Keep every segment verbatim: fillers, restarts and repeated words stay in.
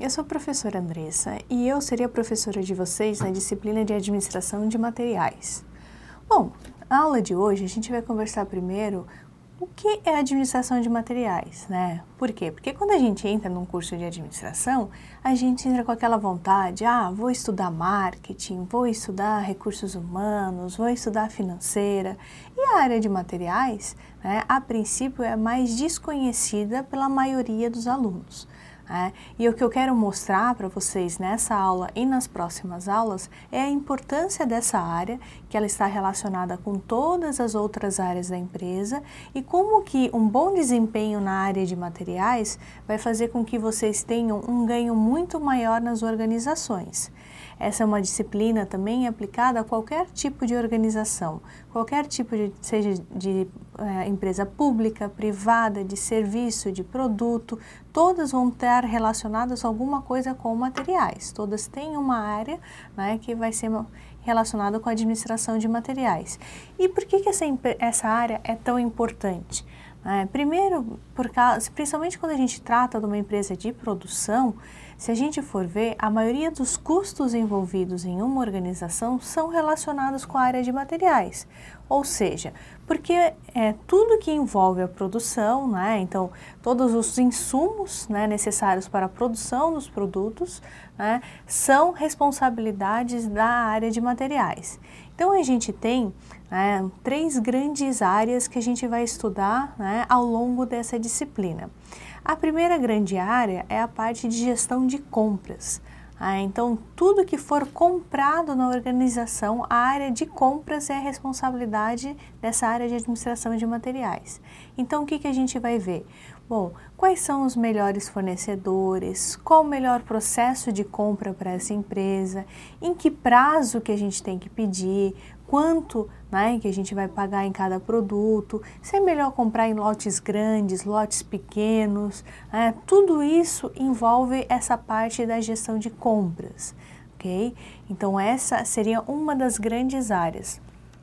eu sou a professora Andressa e eu seria professora de vocês na disciplina de Administração de Materiais. Bom, na aula de hoje a gente vai conversar primeiro o que é administração de materiais, né? Por quê? Porque quando a gente entra num curso de administração, a gente entra com aquela vontade, ah, vou estudar marketing, vou estudar recursos humanos, vou estudar financeira. E a área de materiais, né, a princípio é mais desconhecida pela maioria dos alunos. É, e o que eu quero mostrar para vocês nessa aula e nas próximas aulas é a importância dessa área, que ela está relacionada com todas as outras áreas da empresa e como que um bom desempenho na área de materiais vai fazer com que vocês tenham um ganho muito maior nas organizações. Essa é uma disciplina também aplicada a qualquer tipo de organização, qualquer tipo de, seja de é, empresa pública, privada, de serviço, de produto, todas vão estar relacionadas a alguma coisa com materiais. Todas têm uma área, né, que vai ser relacionada com a administração de materiais. E por que, que essa, essa área é tão importante? É, primeiro, por causa, principalmente quando a gente trata de uma empresa de produção, se a gente for ver, a maioria dos custos envolvidos em uma organização são relacionados com a área de materiais. Ou seja, porque é tudo que envolve a produção, né? Então, todos os insumos, né, necessários para a produção dos produtos, né, são responsabilidades da área de materiais. Então, a gente tem, né, três grandes áreas que a gente vai estudar, né, ao longo dessa disciplina. A primeira grande área é a parte de gestão de compras. Ah, então, tudo que for comprado na organização, a área de compras é a responsabilidade dessa área de administração de materiais. Então, o que, que a gente vai ver? Bom, quais são os melhores fornecedores, qual o melhor processo de compra para essa empresa, em que prazo que a gente tem que pedir, quanto, né, que a gente vai pagar em cada produto, se é melhor comprar em lotes grandes, lotes pequenos, né, tudo isso envolve essa parte da gestão de compras, ok? Então essa seria uma das grandes áreas.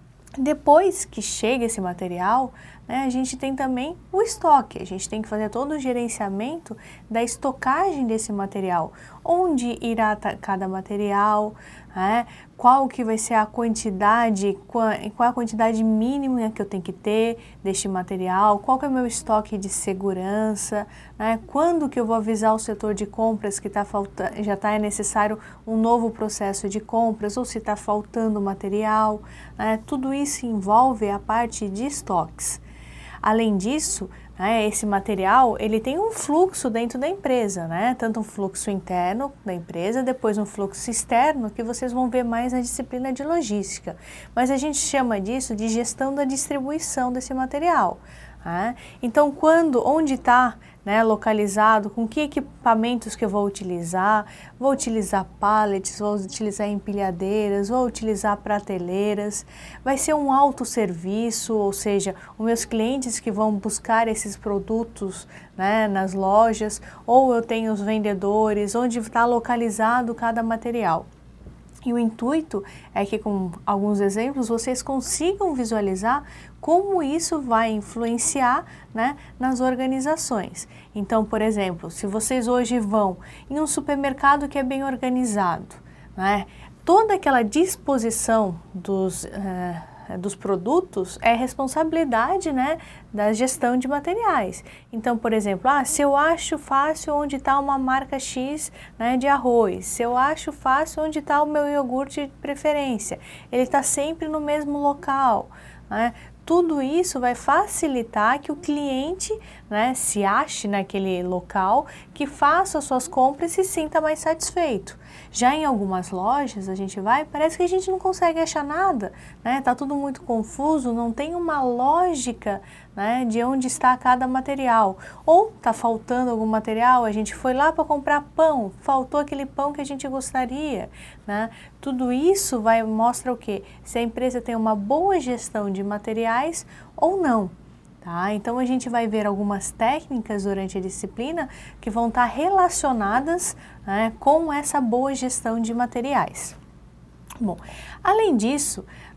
Depois que chega esse material, né, a gente tem também o estoque, a gente tem que fazer todo o gerenciamento da estocagem desse material, onde irá cada material, né, qual que vai ser a quantidade, qual, qual a quantidade mínima que eu tenho que ter deste material, qual que é o meu estoque de segurança, né, quando que eu vou avisar o setor de compras que tá falta, já está necessário um novo processo de compras ou se está faltando material, né, tudo isso envolve a parte de estoques. Além disso, né, esse material ele tem um fluxo dentro da empresa, né? Tanto um fluxo interno da empresa, depois um fluxo externo, que vocês vão ver mais na disciplina de logística. Mas a gente chama disso de gestão da distribuição desse material. Né? Então, quando, onde está, né, localizado, com que equipamentos que eu vou utilizar, vou utilizar pallets, vou utilizar empilhadeiras, vou utilizar prateleiras, vai ser um autosserviço, ou seja, os meus clientes que vão buscar esses produtos, né, nas lojas, ou eu tenho os vendedores, onde está localizado cada material. E o intuito é que, com alguns exemplos, vocês consigam visualizar como isso vai influenciar, né, nas organizações. Então, por exemplo, se vocês hoje vão em um supermercado que é bem organizado, né, toda aquela disposição dos... Uh, dos produtos é responsabilidade, né, da gestão de materiais. Então, por exemplo, ah, se eu acho fácil onde está uma marca X, né, de arroz, se eu acho fácil onde está o meu iogurte de preferência, ele está sempre no mesmo local, né? Tudo isso vai facilitar que o cliente, né, se ache naquele local, que faça as suas compras e se sinta mais satisfeito. Já em algumas lojas, a gente vai, parece que a gente não consegue achar nada, né? Tá tudo muito confuso, não tem uma lógica, né, de onde está cada material. Ou tá faltando algum material, a gente foi lá para comprar pão, faltou aquele pão que a gente gostaria, né? Tudo isso vai mostra o quê? Se a empresa tem uma boa gestão de materiais ou não. Tá? Então, a gente vai ver algumas técnicas durante a disciplina que vão estar relacionadas, né, com essa boa gestão de materiais. Bom, além disso,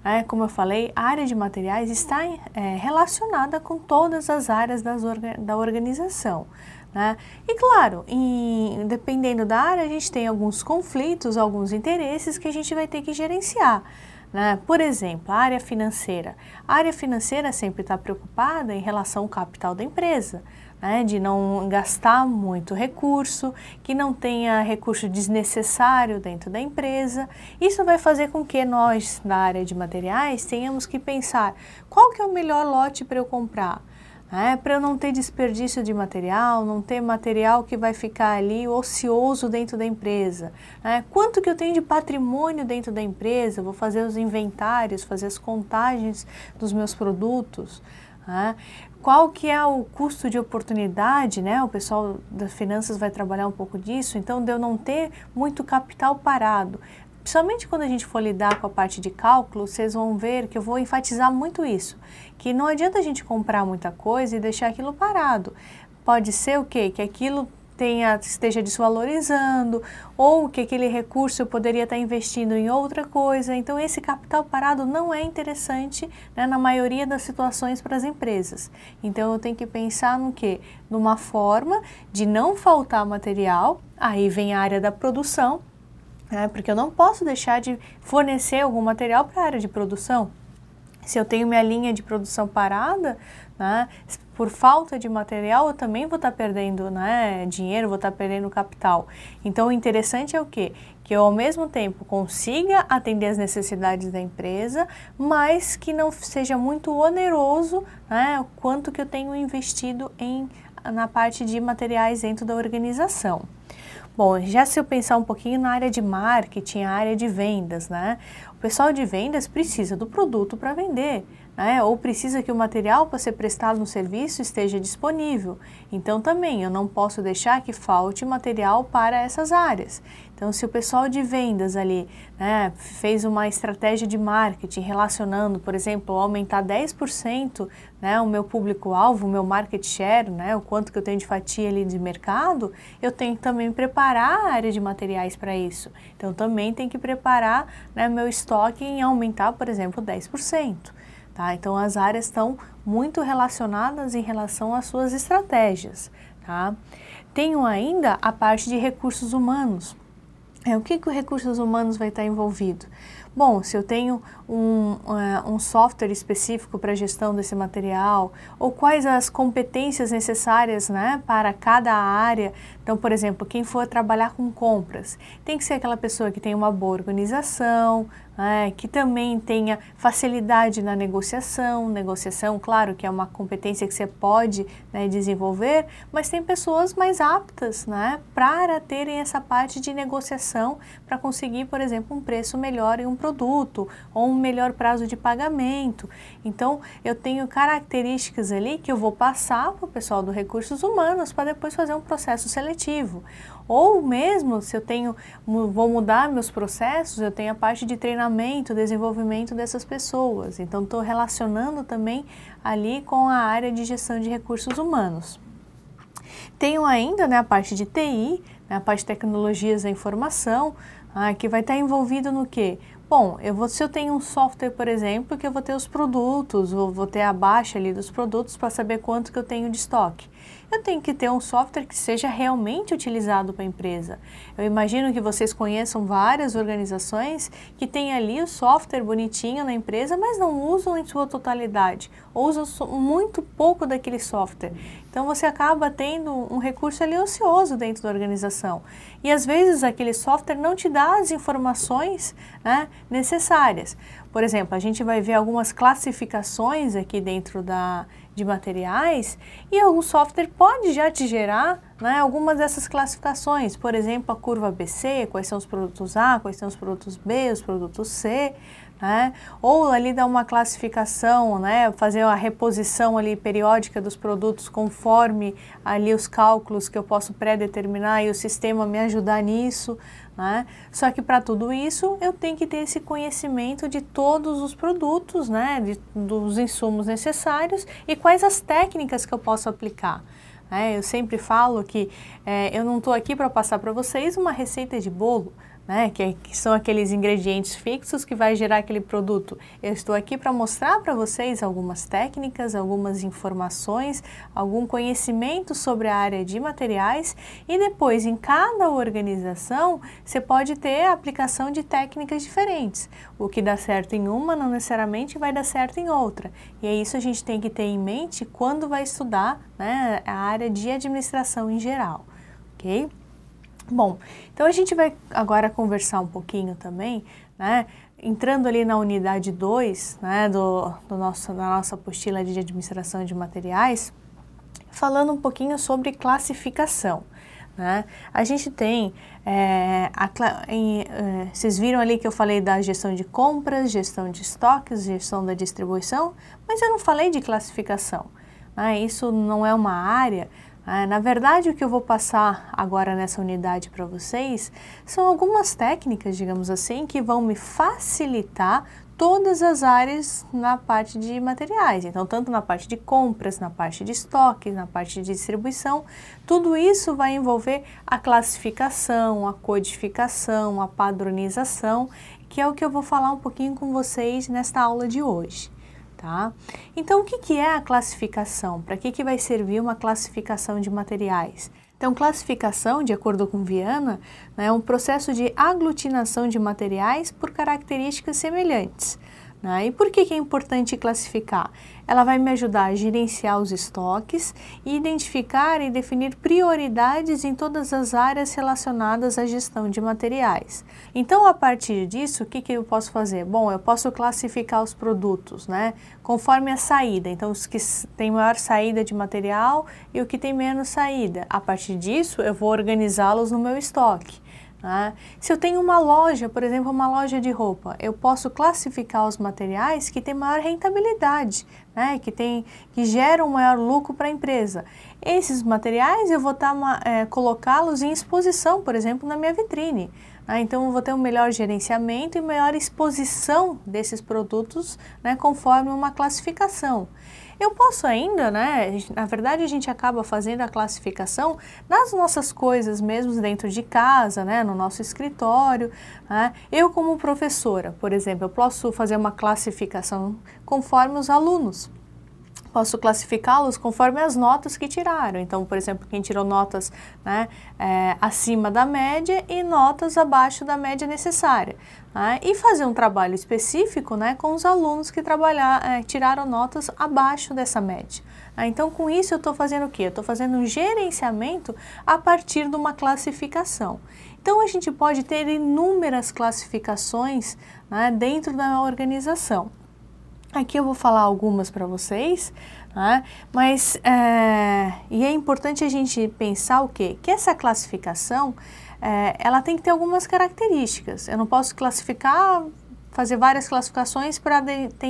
né? Como eu falei, a área de materiais está é, relacionada com todas as áreas das orga da organização. Né? E claro, em, dependendo da área, a gente tem alguns conflitos, alguns interesses que a gente vai ter que gerenciar. Né? Por exemplo, a área financeira. A área financeira sempre está preocupada em relação ao capital da empresa, né? De não gastar muito recurso, que não tenha recurso desnecessário dentro da empresa. Isso vai fazer com que nós, da área de materiais, tenhamos que pensar qual que é o melhor lote para eu comprar. É, para eu não ter desperdício de material, não ter material que vai ficar ali ocioso dentro da empresa. É, quanto que eu tenho de patrimônio dentro da empresa, vou fazer os inventários, fazer as contagens dos meus produtos. É, qual que é o custo de oportunidade, né? O pessoal das finanças vai trabalhar um pouco disso, então de eu não ter muito capital parado. Principalmente quando a gente for lidar com a parte de cálculo, vocês vão ver que eu vou enfatizar muito isso, que não adianta a gente comprar muita coisa e deixar aquilo parado. Pode ser o quê? Que aquilo tenha, esteja desvalorizando, ou que aquele recurso eu poderia estar investindo em outra coisa. Então esse capital parado não é interessante, né, na maioria das situações para as empresas. Então eu tenho que pensar no quê? Numa forma de não faltar material, aí vem a área da produção, É, porque eu não posso deixar de fornecer algum material para a área de produção. Se eu tenho minha linha de produção parada, né, por falta de material, eu também vou estar perdendo, né, dinheiro, vou estar perdendo capital. Então, o interessante é o quê? Que eu, ao mesmo tempo, consiga atender as necessidades da empresa, mas que não seja muito oneroso, né, o quanto que eu tenho investido em, na parte de materiais dentro da organização. Bom, já se eu pensar um pouquinho na área de marketing, a área de vendas, né? O pessoal de vendas precisa do produto para vender, né? Ou precisa que o material para ser prestado no serviço esteja disponível. Então também eu não posso deixar que falte material para essas áreas. Então se o pessoal de vendas ali, né, fez uma estratégia de marketing relacionando, por exemplo, aumentar dez por cento, né, o meu público-alvo, o meu market share, né, o quanto que eu tenho de fatia ali de mercado, eu tenho que também preparar a área de materiais para isso. Então também tem que preparar, né, meu estoque em aumentar, por exemplo, dez por cento. Tá? Então as áreas estão muito relacionadas em relação às suas estratégias. Tá? Tenho ainda a parte de recursos humanos. É, o que que o recursos humanos vai estar envolvido? Bom, se eu tenho um, uh, um software específico para a gestão desse material, ou quais as competências necessárias, né, para cada área. Então, por exemplo, quem for trabalhar com compras, tem que ser aquela pessoa que tem uma boa organização, né, que também tenha facilidade na negociação. Negociação, claro, que é uma competência que você pode, né, desenvolver, mas tem pessoas mais aptas, né, para terem essa parte de negociação, para conseguir, por exemplo, um preço melhor em um produto, ou um melhor prazo de pagamento. Então, eu tenho características ali que eu vou passar para o pessoal do recursos humanos para depois fazer um processo seletivo. Ou mesmo, se eu tenho, vou mudar meus processos, eu tenho a parte de treinamento, desenvolvimento dessas pessoas. Então, estou relacionando também ali com a área de gestão de recursos humanos. Tenho ainda, né, a parte de T I, né, a parte de tecnologias da informação, ah, que vai estar envolvido no quê? Bom, eu vou, se eu tenho um software, por exemplo, que eu vou ter os produtos, ou vou ter a baixa ali dos produtos para saber quanto que eu tenho de estoque. Eu tenho que ter um software que seja realmente utilizado para a empresa. Eu imagino que vocês conheçam várias organizações que têm ali o software bonitinho na empresa, mas não usam em sua totalidade, ou usam muito pouco daquele software. Então você acaba tendo um recurso ali ocioso dentro da organização. E às vezes aquele software não te dá as informações, né, necessárias. Por exemplo, a gente vai ver algumas classificações aqui dentro da, de materiais e algum software pode já te gerar, né, algumas dessas classificações. Por exemplo, a curva A B C, quais são os produtos A, quais são os produtos B, os produtos C, né? Ou ali dar uma classificação, né, fazer uma reposição ali periódica dos produtos conforme ali os cálculos que eu posso pré-determinar e o sistema me ajudar nisso, né? Só que para tudo isso eu tenho que ter esse conhecimento de todos os produtos, né, de, dos insumos necessários e quais as técnicas que eu posso aplicar. É, eu sempre falo que é, eu não estou aqui para passar para vocês uma receita de bolo, né, que, que são aqueles ingredientes fixos que vai gerar aquele produto. Eu estou aqui para mostrar para vocês algumas técnicas, algumas informações, algum conhecimento sobre a área de materiais e depois em cada organização você pode ter a aplicação de técnicas diferentes. O que dá certo em uma não necessariamente vai dar certo em outra. E é isso a gente tem que ter em mente quando vai estudar, né, a área de administração em geral, ok? Bom, então a gente vai agora conversar um pouquinho também, né, entrando ali na unidade dois, né, do, do nosso, da nossa apostila de administração de materiais, falando um pouquinho sobre classificação. Né? A gente tem, é, a, em, é, vocês viram ali que eu falei da gestão de compras, gestão de estoques, gestão da distribuição, mas eu não falei de classificação, né? Isso não é uma área. Na verdade, o que eu vou passar agora nessa unidade para vocês são algumas técnicas, digamos assim, que vão me facilitar todas as áreas na parte de materiais. Então, tanto na parte de compras, na parte de estoque, na parte de distribuição, tudo isso vai envolver a classificação, a codificação, a padronização, que é o que eu vou falar um pouquinho com vocês nesta aula de hoje. Tá? Então, o que, que é a classificação? Para que, que vai servir uma classificação de materiais? Então, classificação, de acordo com Viana, né, é um processo de aglutinação de materiais por características semelhantes. Né? E por que, que é importante classificar? Ela vai me ajudar a gerenciar os estoques e identificar e definir prioridades em todas as áreas relacionadas à gestão de materiais. Então, a partir disso, o que, que eu posso fazer? Bom, eu posso classificar os produtos, né, conforme a saída. Então, os que têm maior saída de material e o que tem menos saída. A partir disso, eu vou organizá-los no meu estoque. Né? Se eu tenho uma loja, por exemplo, uma loja de roupa, eu posso classificar os materiais que têm maior rentabilidade, né? que, tem, que geram maior lucro para a empresa. Esses materiais eu vou tá, é, colocá-los em exposição, por exemplo, na minha vitrine. Né? Então, eu vou ter um melhor gerenciamento e maior exposição desses produtos, né, conforme uma classificação. Eu posso ainda, né, na verdade a gente acaba fazendo a classificação nas nossas coisas mesmo dentro de casa, né, no nosso escritório. Né? Eu como professora, por exemplo, eu posso fazer uma classificação conforme os alunos. Posso classificá-los conforme as notas que tiraram. Então, por exemplo, quem tirou notas, né, é, acima da média e notas abaixo da média necessária. Né? E fazer um trabalho específico, né, com os alunos que trabalhar, é, tiraram notas abaixo dessa média. Né? Então, com isso eu estou fazendo o quê? Eu estou fazendo um gerenciamento a partir de uma classificação. Então, a gente pode ter inúmeras classificações, né, dentro da organização. Aqui eu vou falar algumas para vocês, né? Mas é, e é importante a gente pensar o quê? Que essa classificação, é, ela tem que ter algumas características. Eu não posso classificar, fazer várias classificações para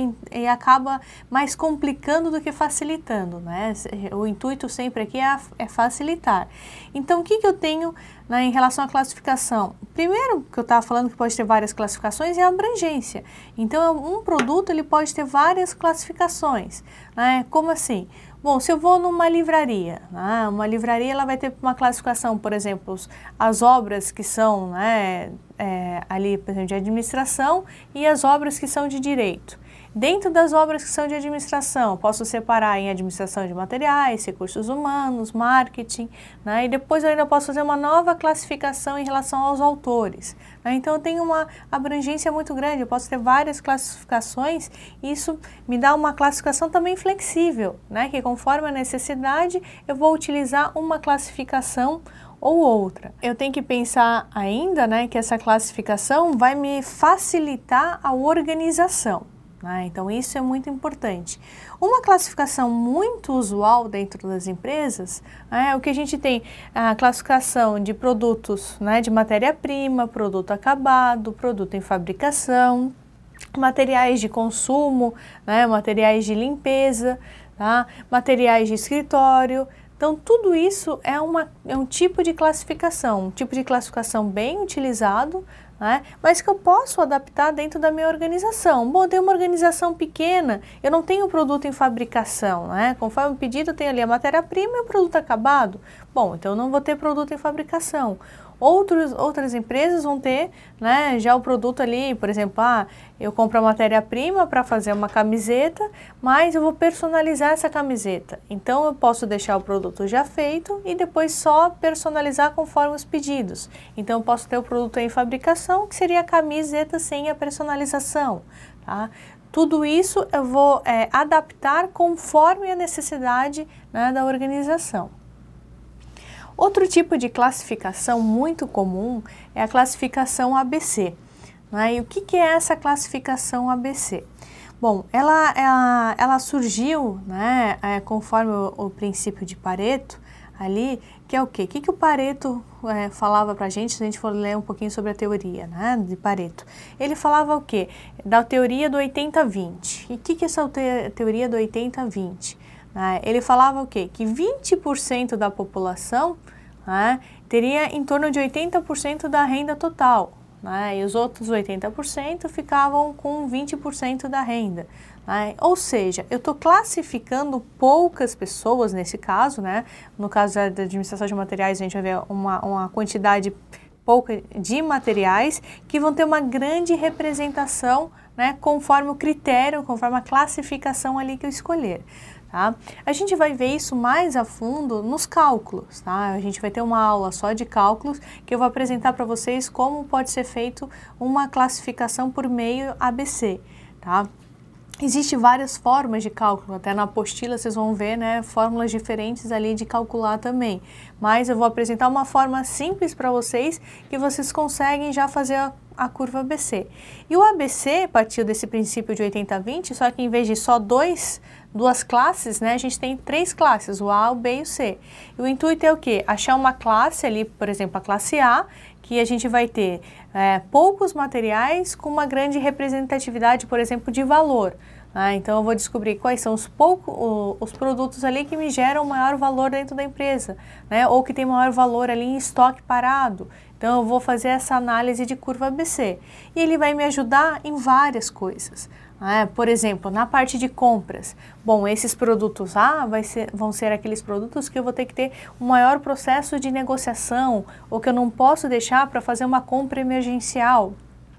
e acaba mais complicando do que facilitando, né? O intuito sempre aqui é, é facilitar. Então, o que, que eu tenho, né, em relação à classificação? Primeiro, que eu estava falando que pode ter várias classificações, é a abrangência. Então, um produto ele pode ter várias classificações, né? Como assim? Bom, se eu vou numa livraria, né, uma livraria ela vai ter uma classificação, por exemplo, as obras que são, né, é, ali, por exemplo, de administração e as obras que são de direito. Dentro das obras que são de administração, posso separar em administração de materiais, recursos humanos, marketing, né? E depois eu ainda posso fazer uma nova classificação em relação aos autores. Né? Então, eu tenho uma abrangência muito grande, eu posso ter várias classificações e isso me dá uma classificação também flexível, né? Que conforme a necessidade, eu vou utilizar uma classificação ou outra. Eu tenho que pensar ainda, né, que essa classificação vai me facilitar a organização. Né? Então, isso é muito importante. Uma classificação muito usual dentro das empresas é o que a gente tem, a classificação de produtos, né, de matéria-prima, produto acabado, produto em fabricação, materiais de consumo, né, materiais de limpeza, tá? Materiais de escritório. Então, tudo isso é, uma, é um tipo de classificação, um tipo de classificação bem utilizado, né? Mas que eu posso adaptar dentro da minha organização. Bom, eu tenho uma organização pequena, eu não tenho produto em fabricação, né? Conforme o pedido, eu tenho ali a matéria-prima e o produto acabado. Bom, então eu não vou ter produto em fabricação. Outros, outras empresas vão ter, né, já o produto ali, por exemplo, ah, eu compro a matéria-prima para fazer uma camiseta, mas eu vou personalizar essa camiseta. Então, eu posso deixar o produto já feito e depois só personalizar conforme os pedidos. Então, eu posso ter o produto em fabricação, que seria a camiseta sem a personalização, tá? Tudo isso eu vou é, adaptar conforme a necessidade, né, da organização. Outro tipo de classificação muito comum é a classificação A B C. Né? E o que, que é essa classificação A B C? Bom, ela, ela, ela surgiu, né, é, conforme o, o princípio de Pareto, ali, que é o quê? O que, que o Pareto é, falava para a gente, se a gente for ler um pouquinho sobre a teoria, né, de Pareto. Ele falava o quê? Da teoria do oitenta vinte. E o que, que é essa te teoria do oitenta vinte? Né? Ele falava o quê? Que vinte por cento da população, né, teria em torno de oitenta por cento da renda total, né, e os outros oitenta por cento ficavam com vinte por cento da renda. Né? Ou seja, eu estou classificando poucas pessoas nesse caso, né? No caso da administração de materiais, a gente vai ver uma, uma quantidade pouca de materiais que vão ter uma grande representação, né, conforme o critério, conforme a classificação ali que eu escolher. Tá? A gente vai ver isso mais a fundo nos cálculos, tá? A gente vai ter uma aula só de cálculos que eu vou apresentar para vocês como pode ser feito uma classificação por meio A B C, tá? Existem várias formas de cálculo, até na apostila vocês vão ver, né, fórmulas diferentes ali de calcular também. Mas eu vou apresentar uma forma simples para vocês que vocês conseguem já fazer a, a curva A B C. E o A B C partiu desse princípio de oitenta vinte, só que em vez de só dois, duas classes, né, a gente tem três classes, o A, o B e o C. E o intuito é o quê? Achar uma classe ali, por exemplo, a classe A, que a gente vai ter é, poucos materiais com uma grande representatividade, por exemplo, de valor. Ah, então eu vou descobrir quais são os, pouco, os produtos ali que me geram maior valor dentro da empresa, né? Ou que tem maior valor ali em estoque parado. Então eu vou fazer essa análise de curva A B C. E ele vai me ajudar em várias coisas. É, por exemplo, na parte de compras, bom, esses produtos A vai ser, vão ser aqueles produtos que eu vou ter que ter um maior processo de negociação ou que eu não posso deixar para fazer uma compra emergencial,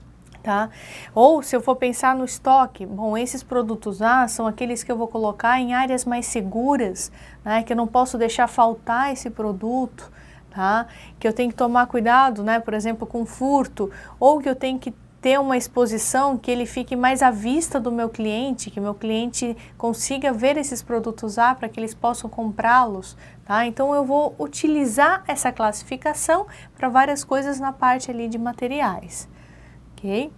tá? Ou se eu for pensar no estoque, bom, esses produtos A são aqueles que eu vou colocar em áreas mais seguras, né, que eu não posso deixar faltar esse produto, tá? Que eu tenho que tomar cuidado, né, por exemplo, com furto, ou que eu tenho que ter uma exposição que ele fique mais à vista do meu cliente, que meu cliente consiga ver esses produtos A para que eles possam comprá-los, tá? Então eu vou utilizar essa classificação para várias coisas na parte ali de materiais, ok?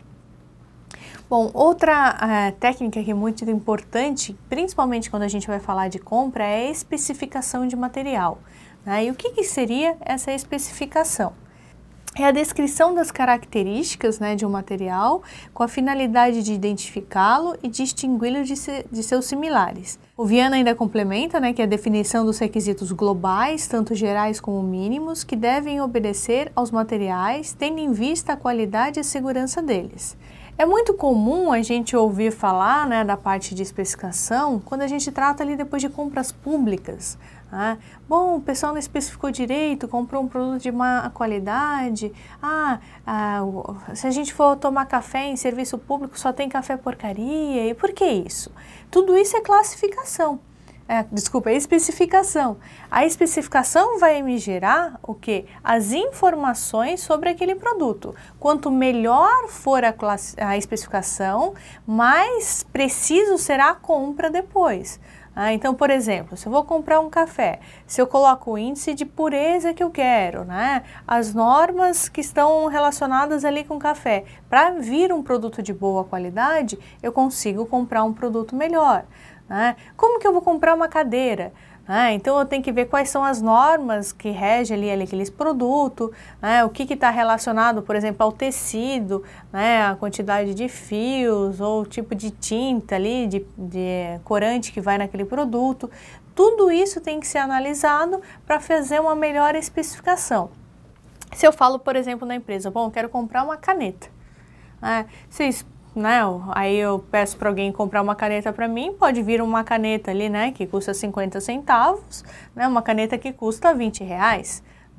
Bom, outra uh, técnica que é muito importante, principalmente quando a gente vai falar de compra, é a especificação de material, né? E o que, que seria essa especificação? É a descrição das características, né, de um material com a finalidade de identificá-lo e distingui-lo de, se, de seus similares. O Viana ainda complementa, né, que é a definição dos requisitos globais, tanto gerais como mínimos, que devem obedecer aos materiais, tendo em vista a qualidade e a segurança deles. É muito comum a gente ouvir falar, né, da parte de especificação quando a gente trata ali depois de compras públicas. Ah, bom, o pessoal não especificou direito, comprou um produto de má qualidade. Ah, ah, se a gente for tomar café em serviço público, só tem café porcaria. E por que isso? Tudo isso é classificação. É, desculpa, é especificação. A especificação vai me gerar o quê? As informações sobre aquele produto. Quanto melhor for a, a especificação, mais preciso será a compra depois. Ah, então, por exemplo, se eu vou comprar um café, se eu coloco o índice de pureza que eu quero, né, as normas que estão relacionadas ali com o café, para vir um produto de boa qualidade, eu consigo comprar um produto melhor. Né? Como que eu vou comprar uma cadeira? Ah, então eu tenho que ver quais são as normas que regem ali, ali aqueles produtos, né, o que está relacionado, por exemplo, ao tecido, né, a quantidade de fios ou o tipo de tinta ali, de, de corante que vai naquele produto. Tudo isso tem que ser analisado para fazer uma melhor especificação. Se eu falo, por exemplo, na empresa, bom, eu quero comprar uma caneta, né, vocês Né? Aí eu peço para alguém comprar uma caneta para mim, pode vir uma caneta ali, né, que custa cinquenta centavos, né, uma caneta que custa vinte reais.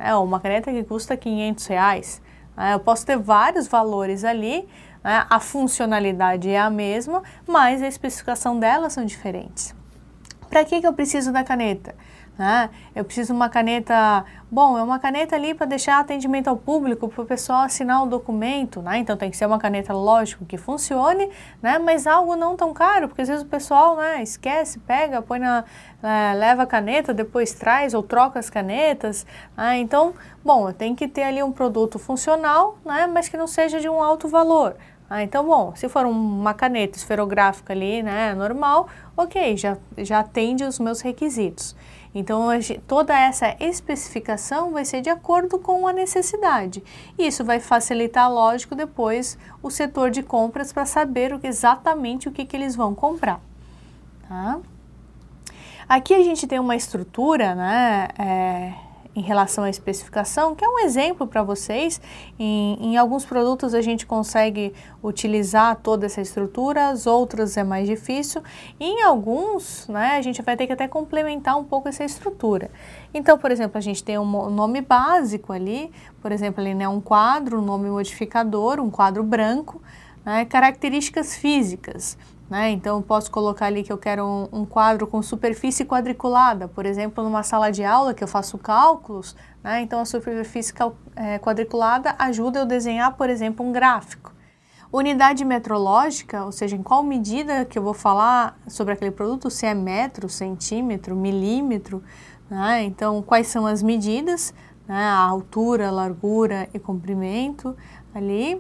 né? Ou uma caneta que custa quinhentos reais. Né? Eu posso ter vários valores ali, né? A funcionalidade é a mesma, mas a especificação delas são diferentes. Para que que eu preciso da caneta? Né? Eu preciso de uma caneta, bom, é uma caneta ali para deixar atendimento ao público, para o pessoal assinar o documento, né? Então tem que ser uma caneta, lógico, que funcione, né? Mas algo não tão caro, porque às vezes o pessoal, né, esquece, pega, põe na, é, leva a caneta, depois traz ou troca as canetas, né? Então, bom, eu tenho que ter ali um produto funcional, né, mas que não seja de um alto valor. Ah, então, bom, se for uma caneta esferográfica ali, né, normal, ok, já, já atende os meus requisitos. Então, toda essa especificação vai ser de acordo com a necessidade. Isso vai facilitar, lógico, depois o setor de compras para saber o que, exatamente o que, que eles vão comprar. Tá? Aqui a gente tem uma estrutura, né, é, em relação à especificação, que é um exemplo para vocês. Em, em alguns produtos a gente consegue utilizar toda essa estrutura, as outras é mais difícil. E em alguns, né, a gente vai ter que até complementar um pouco essa estrutura. Então, por exemplo, a gente tem um nome básico ali, por exemplo, ali, né, um quadro, um nome modificador, um quadro branco, né, características físicas. Né? Então, eu posso colocar ali que eu quero um, um quadro com superfície quadriculada, por exemplo, numa sala de aula que eu faço cálculos, né? Então a superfície é, quadriculada ajuda eu a desenhar, por exemplo, um gráfico. Unidade metrológica, ou seja, em qual medida que eu vou falar sobre aquele produto, se é metro, centímetro, milímetro, né? Então, quais são as medidas, né? A altura, largura e comprimento ali.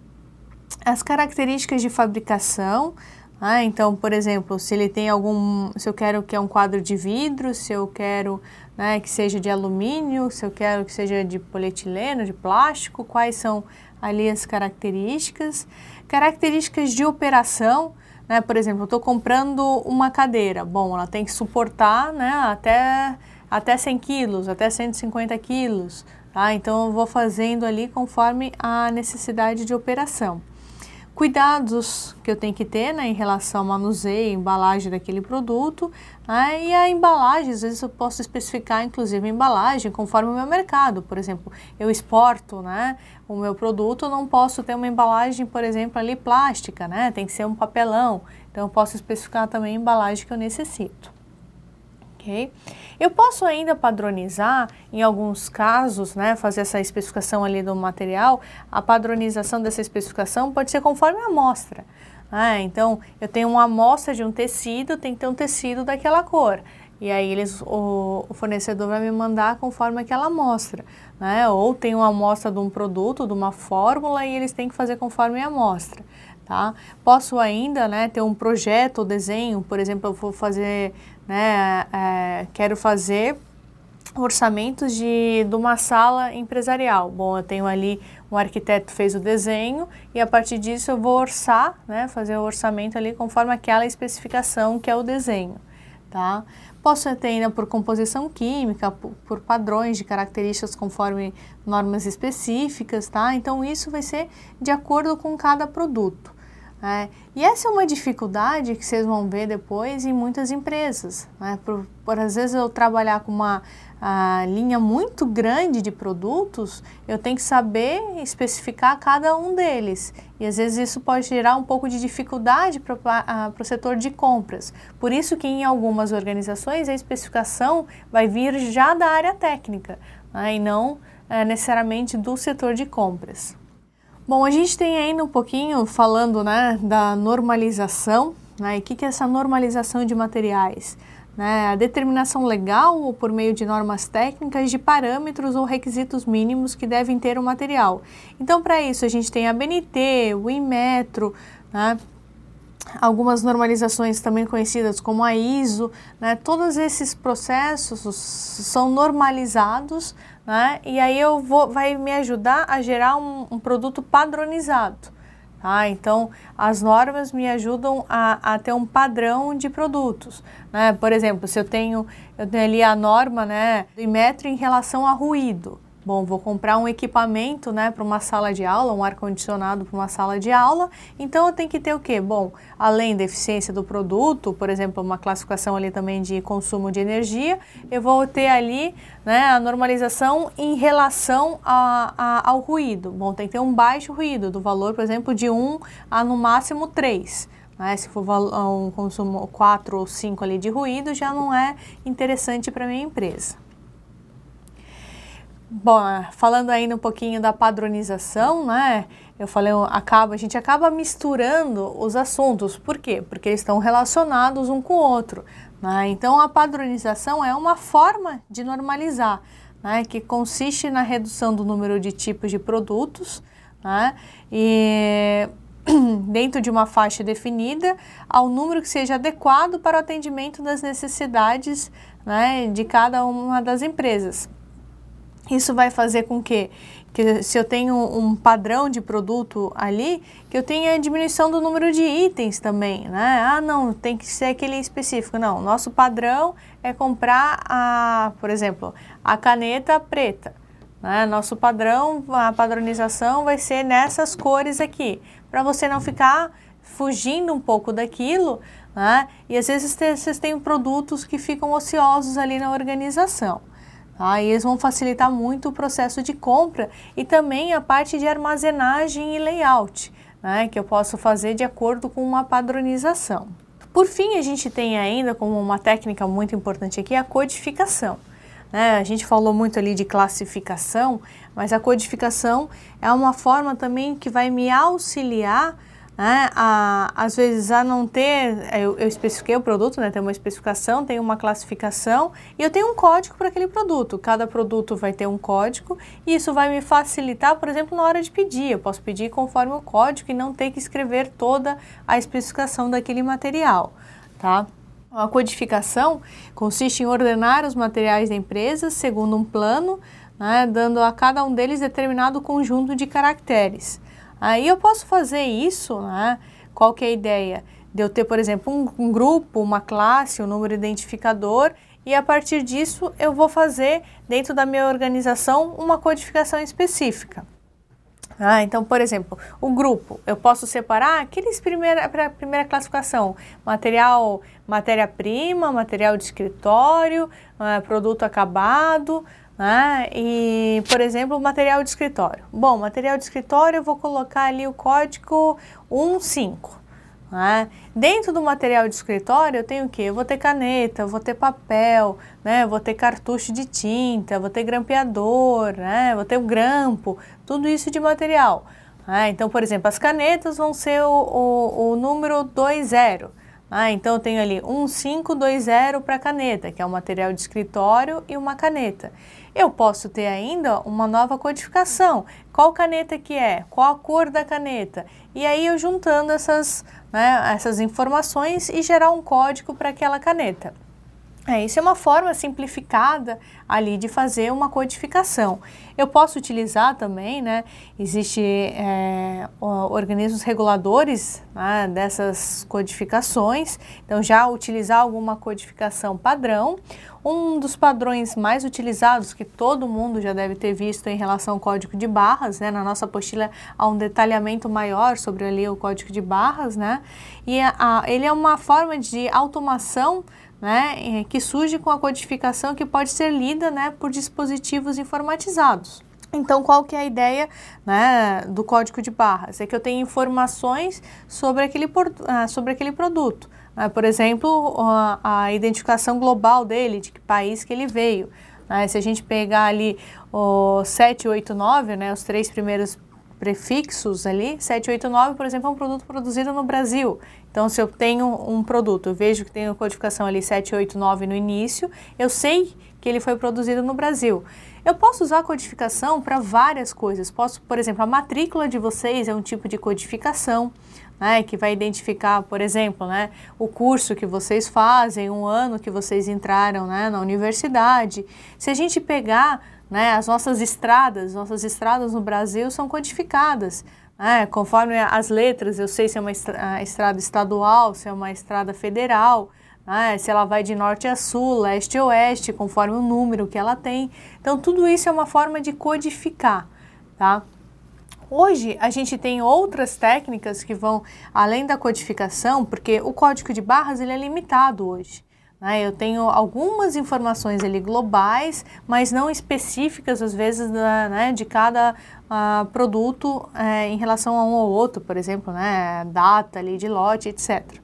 As características de fabricação. Ah, então, por exemplo, se ele tem algum, se eu quero que é um quadro de vidro, se eu quero, né, que seja de alumínio, se eu quero que seja de polietileno, de plástico, quais são ali as características. Características de operação, né, por exemplo, eu estou comprando uma cadeira, bom, ela tem que suportar, né, até, até cem quilos, até cento e cinquenta quilos, tá? Então eu vou fazendo ali conforme a necessidade de operação. Cuidados que eu tenho que ter, né, em relação ao manuseio, embalagem daquele produto, né, e a embalagem, às vezes eu posso especificar inclusive a embalagem conforme o meu mercado. Por exemplo, eu exporto, né, o meu produto, eu não posso ter uma embalagem, por exemplo, ali plástica, né, tem que ser um papelão, então eu posso especificar também a embalagem que eu necessito. Okay? Eu posso ainda padronizar, em alguns casos, né, fazer essa especificação ali do material. A padronização dessa especificação pode ser conforme a amostra. Né? Então, eu tenho uma amostra de um tecido, tem que ter um tecido daquela cor. E aí eles, o, o fornecedor vai me mandar conforme aquela amostra. Né? Ou tem uma amostra de um produto, de uma fórmula, e eles têm que fazer conforme a amostra. Tá? Posso ainda, né, ter um projeto ou desenho, por exemplo, eu vou fazer, né, é, quero fazer orçamentos de, de uma sala empresarial. Bom, eu tenho ali um arquiteto fez o desenho e a partir disso eu vou orçar, né, fazer o orçamento ali conforme aquela especificação que é o desenho. Tá? Posso ter ainda por composição química, por, por padrões de características conforme normas específicas, tá? Então isso vai ser de acordo com cada produto. É, e essa é uma dificuldade que vocês vão ver depois em muitas empresas, né? por, por às vezes eu trabalhar com uma a, linha muito grande de produtos, eu tenho que saber especificar cada um deles, e às vezes isso pode gerar um pouco de dificuldade para o setor de compras. Por isso que em algumas organizações a especificação vai vir já da área técnica, né? E não é, necessariamente do setor de compras. Bom, a gente tem ainda um pouquinho falando, né, da normalização, né, e o que, que é essa normalização de materiais? Né, a determinação legal ou por meio de normas técnicas de parâmetros ou requisitos mínimos que devem ter o material. Então, para isso, a gente tem a B N T, o Inmetro, né, algumas normalizações também conhecidas como a I S O, né, todos esses processos são normalizados, né, e aí eu vou, vai me ajudar a gerar um, um produto padronizado. Tá? Então, as normas me ajudam a, a ter um padrão de produtos. Né? Por exemplo, se eu tenho, eu tenho ali a norma, né, do Inmetro em relação a ruído. Bom, vou comprar um equipamento, né, para uma sala de aula, um ar-condicionado para uma sala de aula, então eu tenho que ter o quê? Bom, além da eficiência do produto, por exemplo, uma classificação ali também de consumo de energia, eu vou ter ali, né, a normalização em relação a, a, ao ruído. Bom, tem que ter um baixo ruído, do valor, por exemplo, de um a no máximo três. Né? Se for um consumo quatro ou cinco ali de ruído, já não é interessante para a minha empresa. Bom, falando ainda um pouquinho da padronização, né? Eu falei, acaba, a gente acaba misturando os assuntos. Por quê? Porque eles estão relacionados um com o outro. Né? Então, a padronização é uma forma de normalizar, né? Que consiste na redução do número de tipos de produtos, né? E dentro de uma faixa definida, ao número que seja adequado para o atendimento das necessidades, né, de cada uma das empresas. Isso vai fazer com que, que se eu tenho um padrão de produto ali, que eu tenha a diminuição do número de itens também, né? Ah, não, tem que ser aquele específico. Não, nosso padrão é comprar, a, por exemplo, a caneta preta. Né? Nosso padrão, a padronização vai ser nessas cores aqui, para você não ficar fugindo um pouco daquilo, né? E às vezes vocês têm produtos que ficam ociosos ali na organização. Tá? E eles vão facilitar muito o processo de compra e também a parte de armazenagem e layout, né, que eu posso fazer de acordo com uma padronização. Por fim, a gente tem ainda como uma técnica muito importante aqui a codificação. Né? A gente falou muito ali de classificação, mas a codificação é uma forma também que vai me auxiliar, né, a, às vezes a não ter, eu, eu especifiquei o produto, né, tem uma especificação, tem uma classificação e eu tenho um código para aquele produto. Cada produto vai ter um código e isso vai me facilitar, por exemplo, na hora de pedir. Eu posso pedir conforme o código e não ter que escrever toda a especificação daquele material, tá? A codificação consiste em ordenar os materiais da empresa segundo um plano, né, dando a cada um deles determinado conjunto de caracteres. Aí eu posso fazer isso, né? Qual que é a ideia? De eu ter, por exemplo, um, um grupo, uma classe, um número identificador e a partir disso eu vou fazer dentro da minha organização uma codificação específica. Ah, então, por exemplo, o grupo, eu posso separar aqueles primeira, primeira classificação, material, matéria-prima, material de escritório, uh, produto acabado, né? E, por exemplo, material de escritório. Bom, material de escritório eu vou colocar ali o código um cinco. Né? Dentro do material de escritório eu tenho o quê? Eu vou ter caneta, eu vou ter papel, né? Eu vou ter cartucho de tinta, eu vou ter grampeador, né? Eu vou ter o grampo, tudo isso de material. Né? Então, por exemplo, as canetas vão ser o, o, o número dois zero. Ah, então eu tenho ali um cinco dois zero para caneta, que é um material de escritório e uma caneta. Eu posso ter ainda uma nova codificação. Qual caneta que é? Qual a cor da caneta? E aí eu juntando essas, né, essas informações e gerar um código para aquela caneta. É, isso é uma forma simplificada ali de fazer uma codificação. Eu posso utilizar também, né, existe é, organismos reguladores, né, dessas codificações, então já utilizar alguma codificação padrão. Um dos padrões mais utilizados, que todo mundo já deve ter visto em relação ao código de barras, né, na nossa apostila há um detalhamento maior sobre ali o código de barras, né, e a, a, ele é uma forma de automação, né, que surge com a codificação que pode ser lida, né, por dispositivos informatizados. Então, qual que é a ideia, né, do código de barras? É que eu tenho informações sobre aquele, sobre aquele produto. Né? Por exemplo, a, a identificação global dele, de que país que ele veio. Né? Se a gente pegar ali o sete oito nove, né, os três primeiros prefixos ali, sete oito nove, por exemplo, é um produto produzido no Brasil. Então, se eu tenho um produto, eu vejo que tem a codificação ali sete oito nove no início, eu sei que ele foi produzido no Brasil. Eu posso usar a codificação para várias coisas. Posso, por exemplo, a matrícula de vocês é um tipo de codificação, né, que vai identificar, por exemplo, né, o curso que vocês fazem, um ano que vocês entraram, né, na universidade. Se a gente pegar, né, as nossas estradas, nossas estradas no Brasil são codificadas, né, conforme as letras, eu sei se é uma estrada estadual, se é uma estrada federal, né? Se ela vai de norte a sul, leste a oeste, conforme o número que ela tem. Então, tudo isso é uma forma de codificar, tá? Hoje, a gente tem outras técnicas que vão além da codificação, porque o código de barras ele é limitado hoje. Né? Eu tenho algumas informações ali globais, mas não específicas, às vezes, da, né, de cada uh, produto é, em relação a um ou outro, por exemplo, né, data ali de lote, etcétera.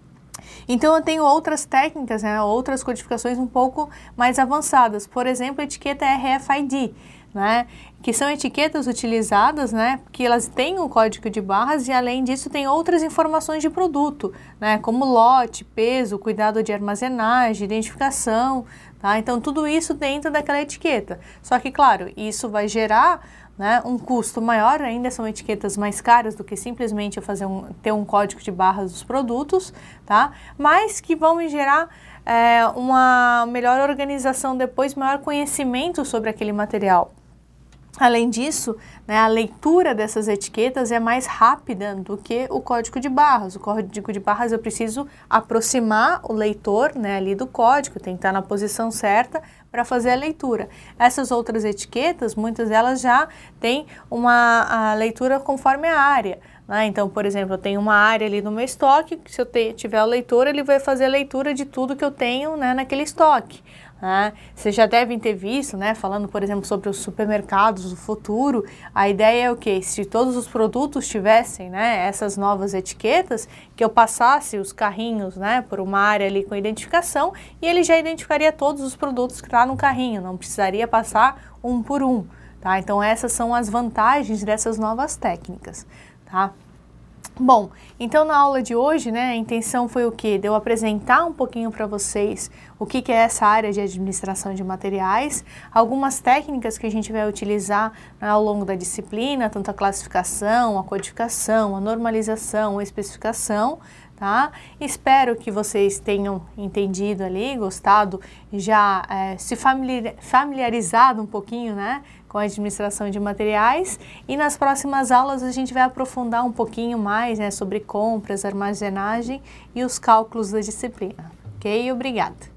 Então, eu tenho outras técnicas, né, outras codificações um pouco mais avançadas. Por exemplo, a etiqueta R F I D, né, que são etiquetas utilizadas, né, que elas têm um código de barras e, além disso, tem outras informações de produto, né, como lote, peso, cuidado de armazenagem, identificação, tá? Então, tudo isso dentro daquela etiqueta. Só que, claro, isso vai gerar, né, um custo maior, ainda são etiquetas mais caras do que simplesmente eu fazer um, ter um código de barras dos produtos, tá? Mas que vão me gerar é, uma melhor organização depois, maior conhecimento sobre aquele material. Além disso, né, a leitura dessas etiquetas é mais rápida do que o código de barras. O código de barras eu preciso aproximar o leitor, né, ali do código, tem que estar na posição certa para fazer a leitura. Essas outras etiquetas, muitas delas já têm uma a leitura conforme a área. Né? Então, por exemplo, eu tenho uma área ali no meu estoque, que se eu te, tiver o leitor, ele vai fazer a leitura de tudo que eu tenho, né, naquele estoque. Né? Vocês já devem ter visto, né, falando, por exemplo, sobre os supermercados do futuro, a ideia é o quê? Se todos os produtos tivessem, né, essas novas etiquetas, que eu passasse os carrinhos, né, por uma área ali com identificação e ele já identificaria todos os produtos que estão no carrinho, não precisaria passar um por um, tá? Então essas são as vantagens dessas novas técnicas, tá? Bom, então na aula de hoje, né, a intenção foi o quê? De eu apresentar um pouquinho para vocês o que, que é essa área de administração de materiais, algumas técnicas que a gente vai utilizar, né, ao longo da disciplina, tanto a classificação, a codificação, a normalização, a especificação, tá? Espero que vocês tenham entendido ali, gostado, já é, se familiarizado um pouquinho, né, com a administração de materiais, e nas próximas aulas a gente vai aprofundar um pouquinho mais, né, sobre compras, armazenagem e os cálculos da disciplina. Ok? Obrigada!